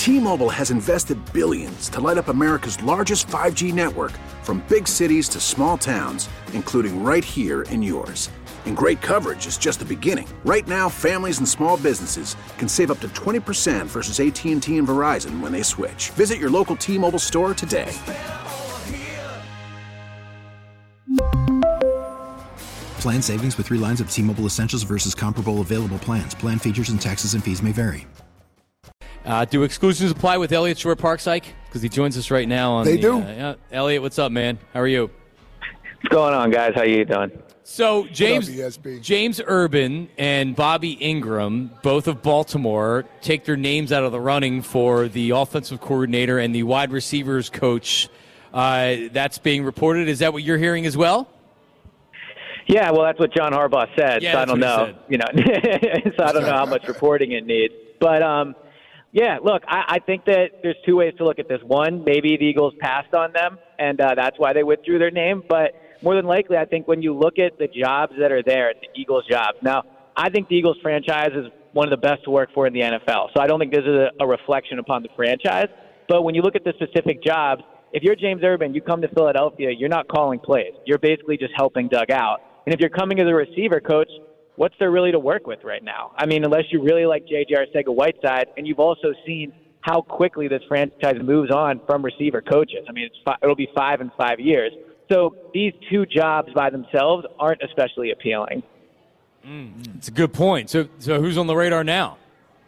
T-Mobile has invested billions to light up America's largest 5G network, from big cities to small towns, including right here in yours. And great coverage is just the beginning. Right now, families and small businesses can save up to 20% versus AT&T and Verizon when they switch. Visit your local T-Mobile store today. Plan savings with 3 lines of T-Mobile Essentials versus comparable available plans. Plan features and taxes and fees may vary. Do exclusions apply with Elliot Shore-Parkside? Because he joins us right now. They do. Elliot, what's up, man? How are you? What's going on, guys? How you doing? So James Urban and Bobby Ingram, both of Baltimore, take their names out of the running for the offensive coordinator and the wide receivers coach. That's being reported. Is that what you're hearing as well? Yeah, well, that's what John Harbaugh said. Yeah, so I don't know. So I don't know how much reporting it needs. But yeah, look, I think that there's 2 ways to look at this. One, maybe the Eagles passed on them, and that's why they withdrew their name. But more than likely, I think when you look at the jobs that are there, the Eagles jobs. Now, I think the Eagles franchise is one of the best to work for in the NFL. So I don't think this is a reflection upon the franchise. But when you look at the specific jobs, if you're James Urban, you come to Philadelphia, you're not calling plays. You're basically just helping Doug out. And if you're coming as a receiver coach, what's there really to work with right now? I mean, unless you really like J.J. Arcega-Whiteside, and you've also seen how quickly this franchise moves on from receiver coaches. I mean, it'll be 5 in 5 years. So these 2 jobs by themselves aren't especially appealing. It's a good point. So who's on the radar now?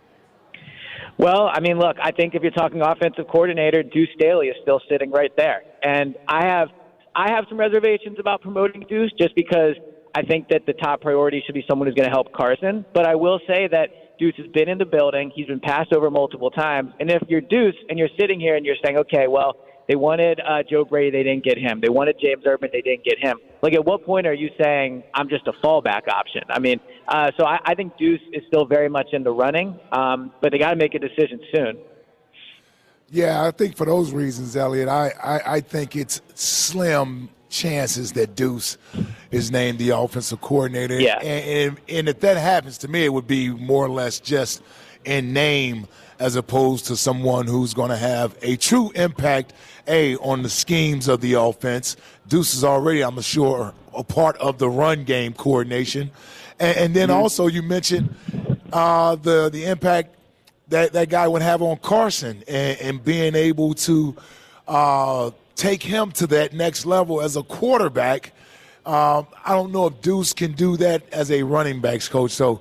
Well, I mean, look, I think if you're talking offensive coordinator, Deuce Staley is still sitting right there. And I have some reservations about promoting Deuce just because I think that the top priority should be someone who's going to help Carson. But I will say that Deuce has been in the building. He's been passed over multiple times. And if you're Deuce and you're sitting here and you're saying, okay, well, they wanted Joe Brady, they didn't get him. They wanted James Urban, they didn't get him. Like, at what point are you saying, I'm just a fallback option? I mean, so I think Deuce is still very much in the running, but they got to make a decision soon. Yeah, I think for those reasons, Elliot, I think it's slim chances that Deuce is named the offensive coordinator. Yeah. And if that happens, to me, it would be more or less just in name as opposed to someone who's going to have a true impact, on the schemes of the offense. Deuce is already, I'm sure, a part of the run game coordination. And then also you mentioned the impact that guy would have on Carson and being able to take him to that next level as a quarterback. I don't know if Deuce can do that as a running backs coach. So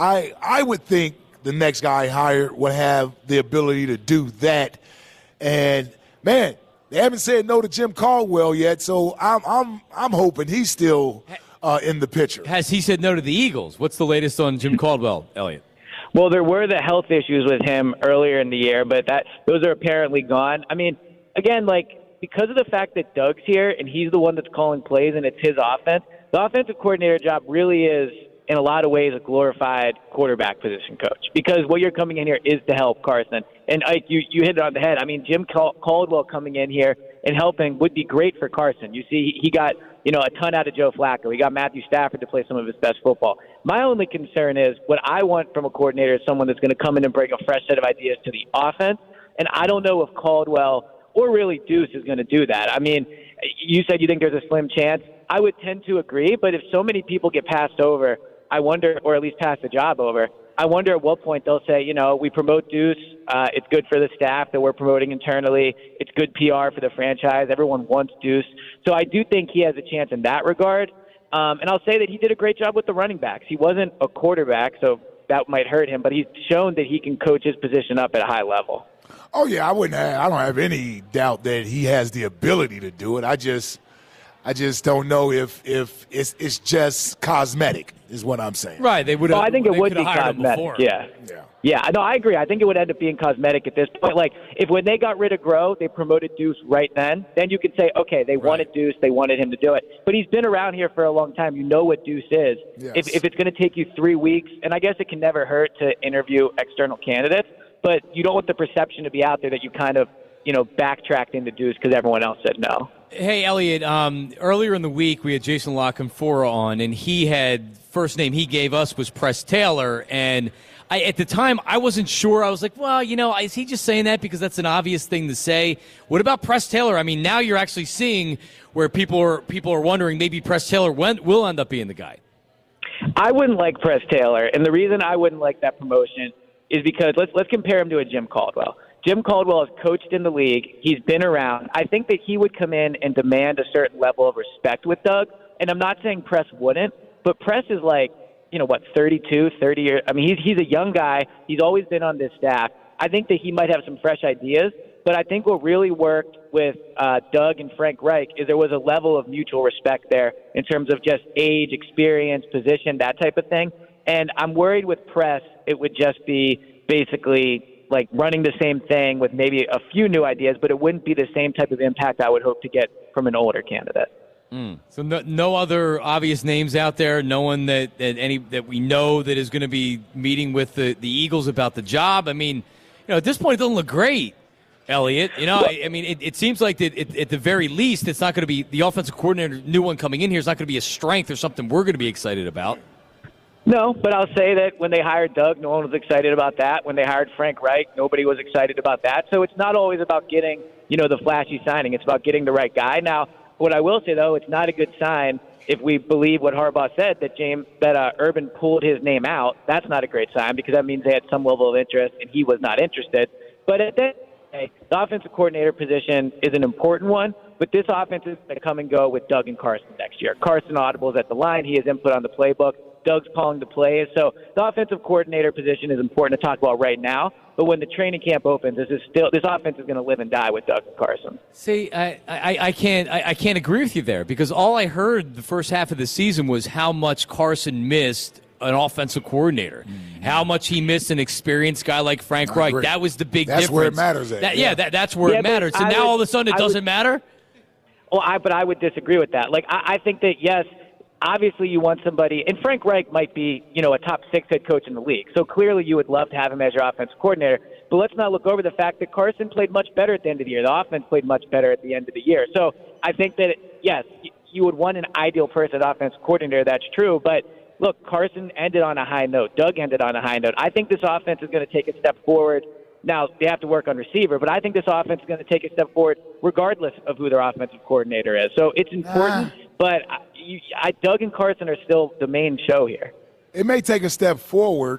I would think the next guy hired would have the ability to do that. And, man, they haven't said no to Jim Caldwell yet, so I'm hoping he's still in the picture. Has he said no to the Eagles? What's the latest on Jim Caldwell, Elliot? Well, there were the health issues with him earlier in the year, but those are apparently gone. I mean, again, because of the fact that Doug's here and he's the one that's calling plays and it's his offense, the offensive coordinator job really is, in a lot of ways, a glorified quarterback position coach, because what you're coming in here is to help Carson. And Ike, you hit it on the head. I mean, Jim Caldwell coming in here and helping would be great for Carson. You see, he got a ton out of Joe Flacco. He got Matthew Stafford to play some of his best football. My only concern is what I want from a coordinator is someone that's going to come in and bring a fresh set of ideas to the offense. And I don't know if Caldwell or really Deuce is going to do that. I mean, you said you think there's a slim chance. I would tend to agree, but if so many people get passed over, I wonder, or at least pass the job over, I wonder at what point they'll say, we promote Deuce. It's good for the staff that we're promoting internally. It's good PR for the franchise. Everyone wants Deuce. So I do think he has a chance in that regard. And I'll say that he did a great job with the running backs. He wasn't a quarterback, so that might hurt him, but he's shown that he can coach his position up at a high level. Oh, yeah, I don't have any doubt that he has the ability to do it. I just don't know if it's just cosmetic, is what I'm saying. Right. They would. Well, I think it would be cosmetic. Yeah. No, I agree. I think it would end up being cosmetic at this point. Like, if when they got rid of Groh, they promoted Deuce right then you could say, okay, they wanted Deuce, they wanted him to do it. But he's been around here for a long time. You know what Deuce is. Yes. If it's going to take you 3 weeks, and I guess it can never hurt to interview external candidates, but you don't want the perception to be out there that you kind of, backtracked into Deuce because everyone else said no. Hey, Elliot, earlier in the week we had Jason La Canfora on, and he had first name he gave us was Press Taylor, and at the time, I wasn't sure. I was like, well, is he just saying that because that's an obvious thing to say? What about Press Taylor? I mean, now you're actually seeing where people are wondering maybe Press Taylor will end up being the guy. I wouldn't like Press Taylor, and the reason I wouldn't like that promotion is because let's compare him to a Jim Caldwell. Jim Caldwell has coached in the league. He's been around. I think that he would come in and demand a certain level of respect with Doug, and I'm not saying Press wouldn't, but Press is like, 32, 30 years. I mean, he's a young guy. He's always been on this staff. I think that he might have some fresh ideas, but I think what really worked with Doug and Frank Reich is there was a level of mutual respect there in terms of just age, experience, position, that type of thing. And I'm worried with Press, it would just be basically like running the same thing with maybe a few new ideas, but it wouldn't be the same type of impact I would hope to get from an older candidate. So no other obvious names out there. No one that we know that is going to be meeting with the Eagles about the job. I mean, at this point, it doesn't look great, Elliot. I mean, it seems like that at the very least, it's not going to be the offensive coordinator, new one coming in here, is not going to be a strength or something we're going to be excited about. No, but I'll say that when they hired Doug, no one was excited about that. When they hired Frank Reich, nobody was excited about that. So it's not always about getting, the flashy signing. It's about getting the right guy. Now, what I will say, though, it's not a good sign if we believe what Harbaugh said, that Urban pulled his name out. That's not a great sign because that means they had some level of interest and he was not interested. But at the end of the day, the offensive coordinator position is an important one, but this offense is going to come and go with Doug and Carson next year. Carson audibles at the line. He has input on the playbook. Doug's calling the plays. So the offensive coordinator position is important to talk about right now. But when the training camp opens, this offense is going to live and die with Doug and Carson. See, I can't agree with you there because all I heard the first half of the season was how much Carson missed an offensive coordinator, how much he missed an experienced guy like Frank Reich. That was the big difference. That's where it matters. That's where it matters. So now all of a sudden it doesn't matter? Well, but I would disagree with that. Like, I think that, yes, obviously you want somebody, and Frank Reich might be, a top 6 head coach in the league. So clearly you would love to have him as your offensive coordinator. But let's not look over the fact that Carson played much better at the end of the year. The offense played much better at the end of the year. So I think that, yes, you would want an ideal person as offensive coordinator. That's true. But look, Carson ended on a high note. Doug ended on a high note. I think this offense is going to take a step forward. Now, they have to work on receiver, but I think this offense is going to take a step forward regardless of who their offensive coordinator is. So it's important, but Doug and Carson are still the main show here. It may take a step forward,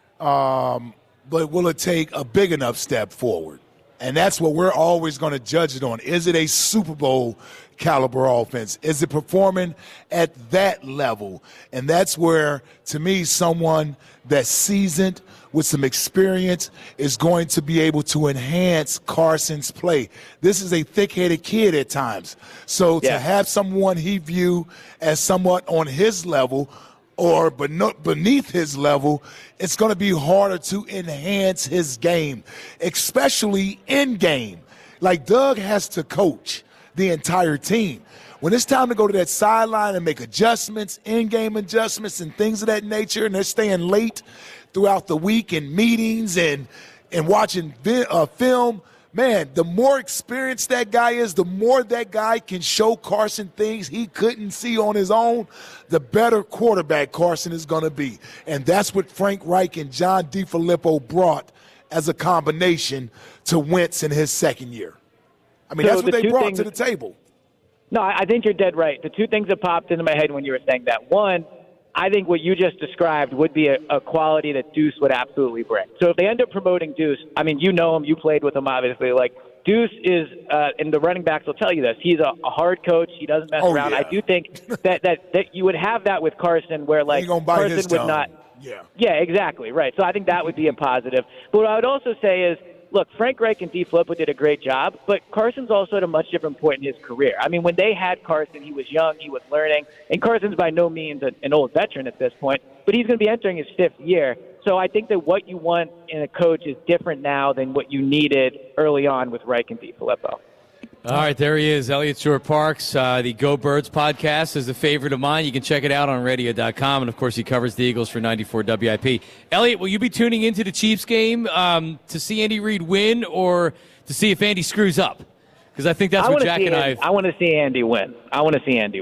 but will it take a big enough step forward? And that's what we're always going to judge it on. Is it a Super Bowl caliber offense? Is it performing at that level? And that's where, to me, someone that's seasoned with some experience is going to be able to enhance Carson's play. This is a thick-headed kid at times. So to have someone he view as somewhat on his level or beneath his level, it's going to be harder to enhance his game, especially in game. Like, Doug has to coach the entire team. When it's time to go to that sideline and make adjustments, in-game adjustments and things of that nature, and they're staying late throughout the week in meetings and watching film, man, the more experienced that guy is, the more that guy can show Carson things he couldn't see on his own, the better quarterback Carson is going to be. And that's what Frank Reich and John DeFilippo brought as a combination to Wentz in his second year. I mean, that's what they brought to the table. No, I think you're dead right. The two things that popped into my head when you were saying that. One, I think what you just described would be a quality that Deuce would absolutely bring. So if they end up promoting Deuce, I mean, you know him, you played with him, obviously. Like, Deuce is, and the running backs will tell you this, he's a hard coach. He doesn't mess around. Yeah. I do think that you would have that with Carson where, like, Carson would not. Yeah, exactly, right. So I think that would be a positive. But what I would also say is, look, Frank Reich and DeFilippo did a great job, but Carson's also at a much different point in his career. I mean, when they had Carson, he was young, he was learning, and Carson's by no means an old veteran at this point, but he's going to be entering his 5th year. So I think that what you want in a coach is different now than what you needed early on with Reich and DeFilippo. All right, there he is, Elliot Shorr-Parks. The Go Birds podcast is a favorite of mine. You can check it out on radio.com, and, of course, he covers the Eagles for 94 WIP. Elliot, will you be tuning into the Chiefs game to see Andy Reid win or to see if Andy screws up? Because I think that's what Jack and I want to see Andy win.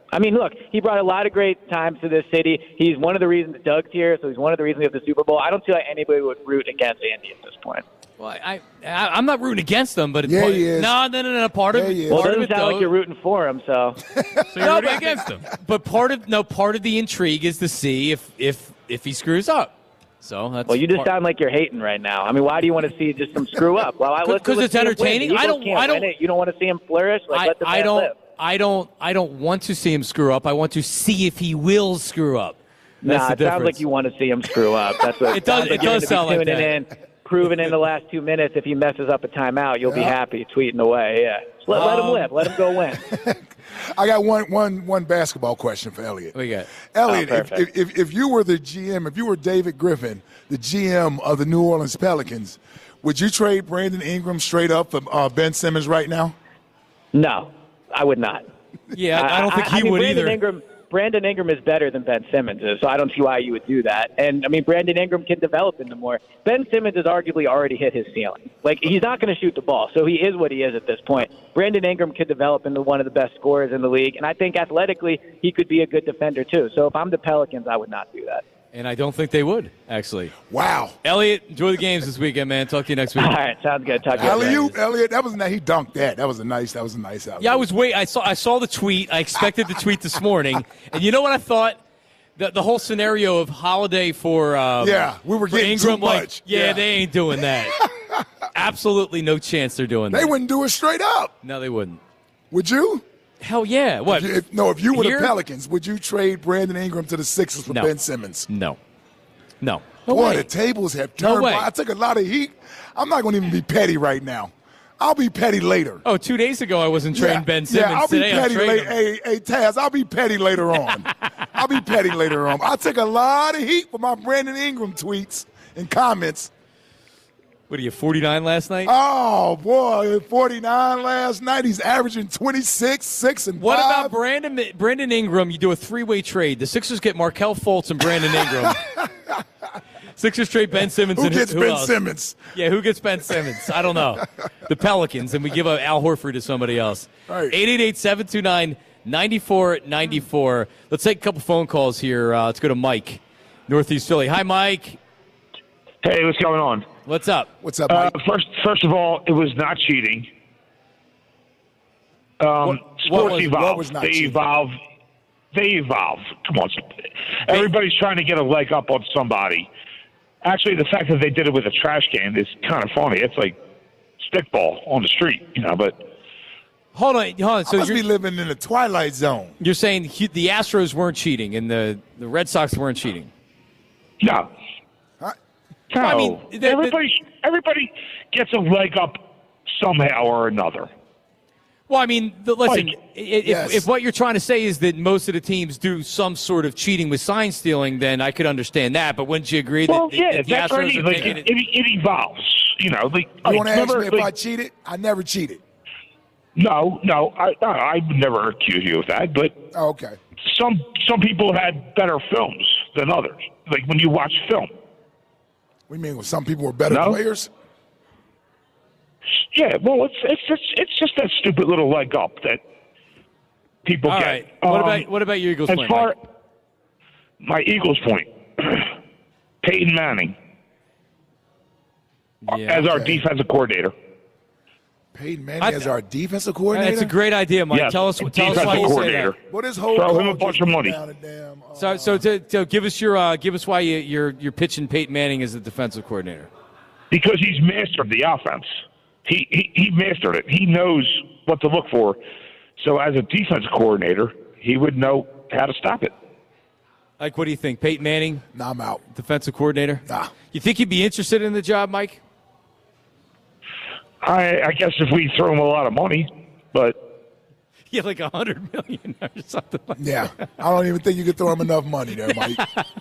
I mean, look, he brought a lot of great times to this city. He's one of the reasons Doug's here, so he's one of the reasons we have the Super Bowl. I don't see why anybody would root against Andy at this point. Well, I'm not rooting against them, but it's yeah, he is. No. Part of it. Well, it doesn't sound like you're rooting for him, so. So you're rooting against him. But part of the intrigue is to see if he screws up. So that's you just sound like you're hating right now. I mean, why do you want to see just some screw up? Well, because it's entertaining. I don't. You don't want to see him flourish. Let the man live. I don't want to see him screw up. I want to see if he will screw up. That's it sounds like you want to see him screw up. That's what it does. It does sound like that. Proving in the last 2 minutes, if he messes up a timeout, you'll be happy tweeting away. Yeah, let him live. Let him go win. I got one basketball question for Elliot. What you got? Elliot, if you were the GM, if you were David Griffin, the GM of the New Orleans Pelicans, would you trade Brandon Ingram straight up for Ben Simmons right now? No, I would not. Yeah, I don't think he would either. Brandon Ingram is better than Ben Simmons is, so I don't see why you would do that. And, I mean, Brandon Ingram can develop into more. Ben Simmons has arguably already hit his ceiling. Like, he's not going to shoot the ball, so he is what he is at this point. Brandon Ingram could develop into one of the best scorers in the league, and I think athletically he could be a good defender too. So if I'm the Pelicans, I would not do that. And I don't think they would, actually. Wow. Elliot, enjoy the games this weekend, man. Talk to you next week. All right, sounds good. Talk to you. Elliot, that was nice. He dunked that. That was a nice out. Yeah, I saw the tweet. I expected the tweet this morning. And you know what I thought? The whole scenario of Holiday for we were getting Ingram, too much. They ain't doing that. Absolutely no chance they're doing that. They wouldn't do it straight up. No, they wouldn't. Would you? Hell yeah. What? If you were the Pelicans, would you trade Brandon Ingram to the Sixers for Ben Simmons? No. Boy, the tables have turned. No way. I took a lot of heat. I'm not going to even be petty right now. I'll be petty later. Oh, 2 days ago I wasn't trading Ben Simmons. I'll be Today petty later. Hey, Taz, I'll be petty later on. I took a lot of heat for my Brandon Ingram tweets and comments. What are you, 49 last night? Oh, boy, 49 last night. He's averaging 26, 6, and 5. What about Brandon Ingram? You do a three-way trade. The Sixers get Markelle Fultz and Brandon Ingram. Sixers trade Ben Simmons. Who gets Ben else? Simmons? Yeah, who gets Ben Simmons? I don't know. The Pelicans, and we give up Al Horford to somebody else. Right. 888-729-9494. Let's take a couple phone calls here. Let's go to Mike, Northeast Philly. Hi, Mike. Hey, what's going on? What's up? What's up, Mike? First of all, it was not cheating. Sports evolve. What was not cheating? They evolve. Come on. Everybody's trying to get a leg up on somebody. Actually, the fact that they did it with a trash can is kind of funny. It's like stickball on the street, but... Hold on. So you must be living in the twilight zone. You're saying the Astros weren't cheating and the Red Sox weren't cheating? No. No, I mean, everybody gets a leg up somehow or another. Well, I mean, listen, yes. if what you're trying to say is that most of the teams do some sort of cheating with sign stealing, then I could understand that. But wouldn't you agree that the that's Astros right. It evolves. You want to ask me if I cheated? I never cheated. No, I would never accuse you of that. But okay, some people had better films than others. Like when you watch film. What do you mean? Some people were better players? Yeah, well, it's just that stupid little leg up that people All get. Right. What about your Eagles point? My Eagles point, Peyton Manning as our defensive coordinator. Peyton Manning as our defensive coordinator? That's a great idea, Mike. Yes, tell us why you say that. What is whole throw him a bunch of money. So give us why you're pitching Peyton Manning as the defensive coordinator. Because he's mastered the offense. He mastered it. He knows what to look for. So as a defensive coordinator, he would know how to stop it. Like, what do you think, Peyton Manning? Nah, I'm out. Defensive coordinator? Nah. You think he'd be interested in the job, Mike? I guess if we throw him a lot of money, but yeah, like $100 million or something like that. Yeah, I don't even think you could throw him enough money there, Mike.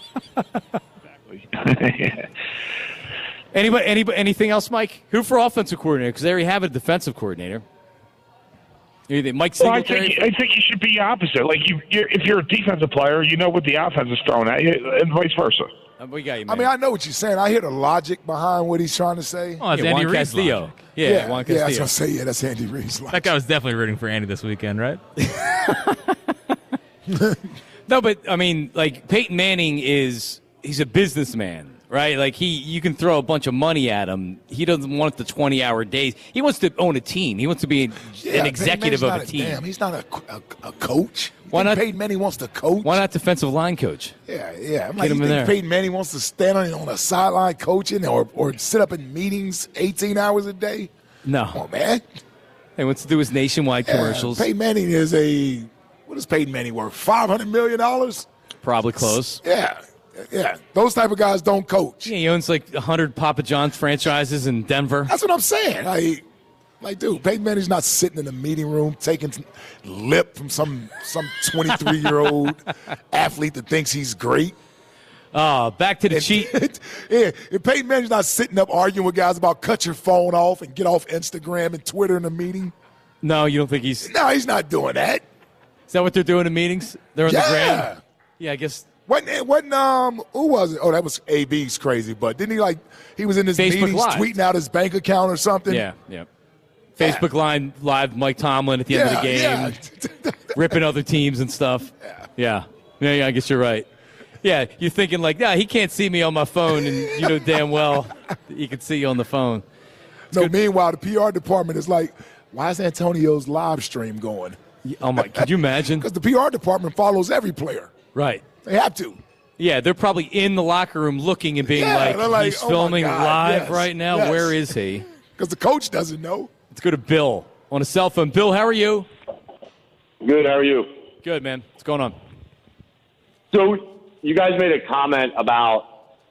Exactly. Anybody, anything else, Mike? Who for offensive coordinator? Because they already have a defensive coordinator. Mike Singletary? I think you should be opposite. Like if you're a defensive player, you know what the offense is throwing at you, and vice versa. We got you, man. I mean, I know what you're saying. I hear the logic behind what he's trying to say. Oh, it's Andy Juan Castillo. Logic. Yeah, Juan Castillo. Yeah, that's what I say. Yeah, that's Andy Reid's logic. That guy was definitely rooting for Andy this weekend, right? No, but, I mean, like, Peyton Manning he's a businessman, right? Like, you can throw a bunch of money at him. He doesn't want the 20-hour days. He wants to own a team. He wants to be an executive of a team. He's not a coach. Why not? Peyton Manning wants to coach. Why not defensive line coach? Yeah. I'm like, you think Peyton Manning wants to stand on a sideline coaching or sit up in meetings 18 hours a day? No. Come on, man. He wants to do his nationwide commercials. Peyton Manning is what is Peyton Manning worth? $500 million? Probably close. Yeah. Those type of guys don't coach. Yeah, he owns like 100 Papa John's franchises in Denver. That's what I'm saying. Like, dude, Peyton Manning's not sitting in the meeting room taking lip from some 23-year-old athlete that thinks he's great. Back to the cheat. Yeah, if Peyton Manning's not sitting up arguing with guys about cut your phone off and get off Instagram and Twitter in a meeting. No, you don't think he's... No, he's not doing that. Is that what they're doing in meetings? They're on the gram? Yeah, I guess... Who was it? Oh, that was AB's crazy, but didn't he was in his Facebook meetings Live. tweeting out his bank account or something? Yeah. Facebook Live Mike Tomlin at the end of the game, ripping other teams and stuff. Yeah, I guess you're right. Yeah, you're thinking like, he can't see me on my phone, and you know damn well that he can see you on the phone. Meanwhile, the PR department is like, why is Antonio's live stream going? Oh, my, could you imagine? Because the PR department follows every player. Right. They have to. Yeah, they're probably in the locker room looking and being he's filming live right now. Yes. Where is he? Because the coach doesn't know. Let's go to Bill on a cell phone. Bill, how are you? Good, how are you? Good, man. What's going on? So you guys made a comment about,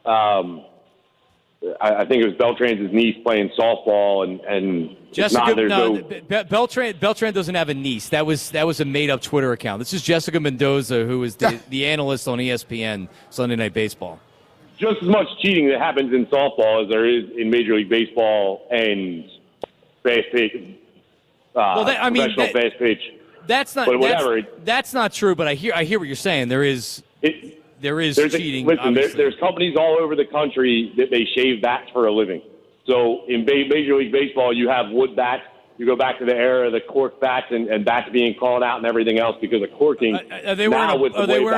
I think it was Beltran's niece playing softball, and Jessica. Beltran doesn't have a niece. That was a made up Twitter account. This is Jessica Mendoza, who is the analyst on ESPN Sunday Night Baseball. Just as much cheating that happens in softball as there is in Major League Baseball and fast pitch. Professional fast pitch. That's not. But whatever. That's not true. But I hear what you're saying. There is cheating. There's companies all over the country that they shave bats for a living. So in Major League Baseball, you have wood bats. You go back to the era of the cork bats and bats being called out and everything else because of corking. Are they wearing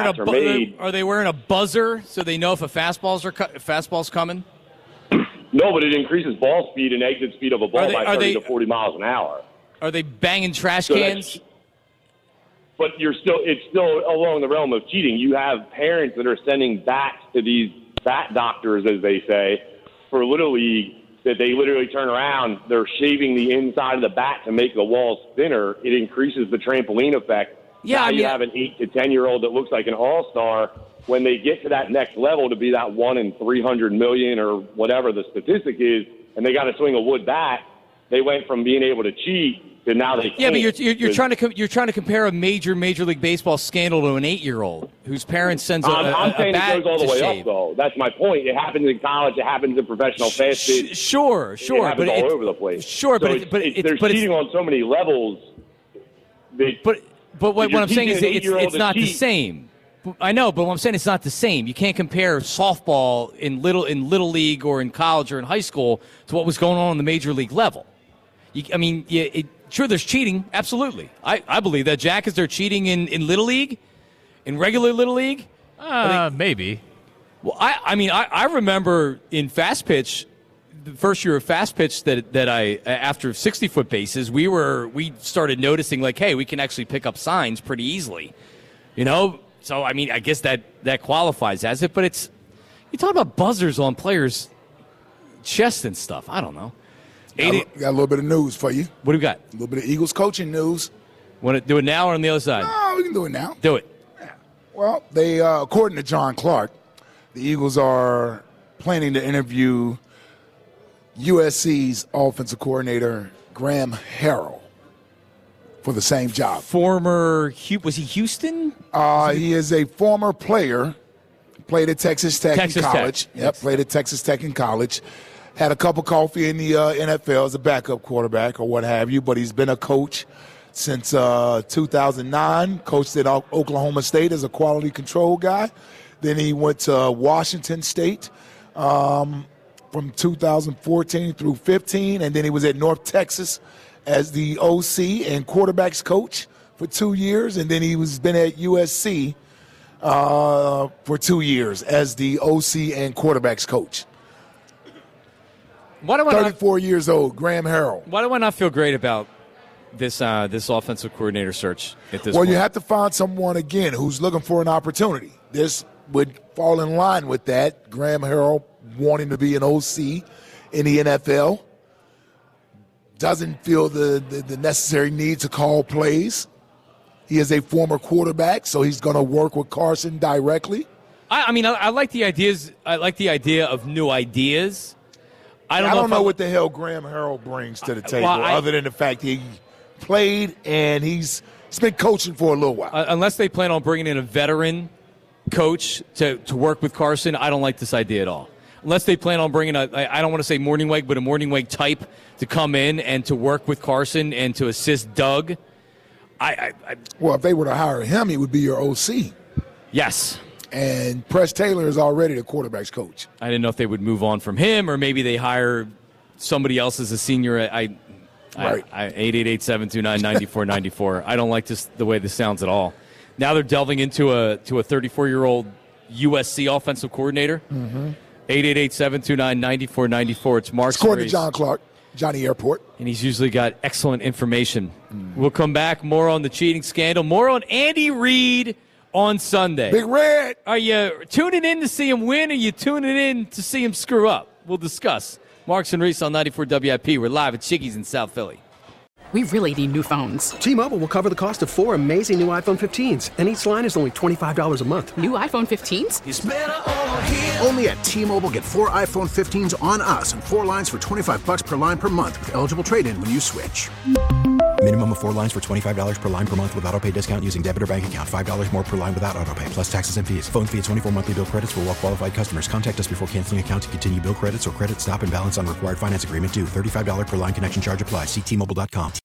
a buzzer so they know if a fastball's coming? No, but it increases ball speed and exit speed of a ball by 30 to 40 miles an hour. Are they banging trash cans? But it's still along the realm of cheating. You have parents that are sending bats to these bat doctors, as they say, for Little League, that they literally turn around, they're shaving the inside of the bat to make the walls thinner. It increases the trampoline effect. Yeah, now you have an 8 to 10-year-old that looks like an all-star. When they get to that next level to be that 1 in 300 million or whatever the statistic is, and they got to swing a wood bat, they went from being able to cheat to now they can't. Yeah, but you're trying to compare a Major League Baseball scandal to an 8-year-old whose parents sends a I'm saying bat it goes all the way shave. up, though. That's my point. It happens in college. It happens in professional fast pitch. Sure. It happens all over the place. Sure, so they're cheating on so many levels. But what I'm saying is it's not the same. I know, but what I'm saying it's not the same. You can't compare softball in little league or in college or in high school to what was going on the major league level. Sure, there's cheating, absolutely. I believe that. Jack, is there cheating in little league, in regular little league? Maybe. Well, I remember in fast pitch, the first year of fast pitch that I after 60-foot bases, we started noticing like, hey, we can actually pick up signs pretty easily, you know. So, I guess that qualifies as it, but you talk about buzzers on players' chests and stuff. I don't know. Got a little bit of news for you. What do we got? A little bit of Eagles coaching news. Want to do it now or on the other side? No, we can do it now. Do it. Yeah. Well, they, according to John Clark, the Eagles are planning to interview USC's offensive coordinator, Graham Harrell, for the same job. Was he Houston? He is a former player. Played at Texas Tech in college. Played at Texas Tech in college. Had a cup of coffee in the NFL as a backup quarterback or what have you, but he's been a coach since 2009. Coached at Oklahoma State as a quality control guy. Then he went to Washington State from 2014 through 15, and then he was at North Texas as the OC and quarterbacks coach for 2 years, and then he was been at USC for 2 years as the OC and quarterbacks coach. 34 years old, Graham Harrell. Why do I not feel great about this offensive coordinator search at this point? Well, you have to find someone, again, who's looking for an opportunity. This would fall in line with that. Graham Harrell wanting to be an OC in the NFL. Doesn't feel the necessary need to call plays. He is a former quarterback, so he's going to work with Carson directly. I mean, I like the ideas. I like the idea of new ideas. I don't know what the hell Graham Harrell brings to the table, other than the fact he played and he's been coaching for a little while. Unless they plan on bringing in a veteran coach to work with Carson, I don't like this idea at all. Unless they plan on bringing I don't want to say Morningweg, but a Morningweg type to come in and to work with Carson and to assist Doug. Well, if they were to hire him, he would be your OC. Yes. And Press Taylor is already the quarterback's coach. I didn't know if they would move on from him or maybe they hire somebody else as a senior. Right. 888-729-9494. I don't like the way this sounds at all. Now they're delving into a 34-year-old USC offensive coordinator. Mm-hmm. 888-729-9494. It's Mark. According to John Clark, Johnny Airport. And he's usually got excellent information. We'll come back. More on the cheating scandal. More on Andy Reid on Sunday. Big Red. Are you tuning in to see him win, or are you tuning in to see him screw up? We'll discuss. Marks and Reese on 94 WIP. We're live at Chickies in South Philly. We really need new phones. T-Mobile will cover the cost of 4 amazing new iPhone 15s, and each line is only $25 a month. New iPhone 15s? It's better over here. Only at T-Mobile, get 4 iPhone 15s on us and 4 lines for $25 per line per month with eligible trade-in when you switch. Minimum of 4 lines for $25 per line per month with autopay discount using debit or bank account. $5 more per line without autopay, plus taxes and fees. Phone fee at 24 monthly bill credits for well-qualified customers. Contact us before canceling account to continue bill credits or credit stop and balance on required finance agreement due. $35 per line connection charge applies. See T-Mobile.com.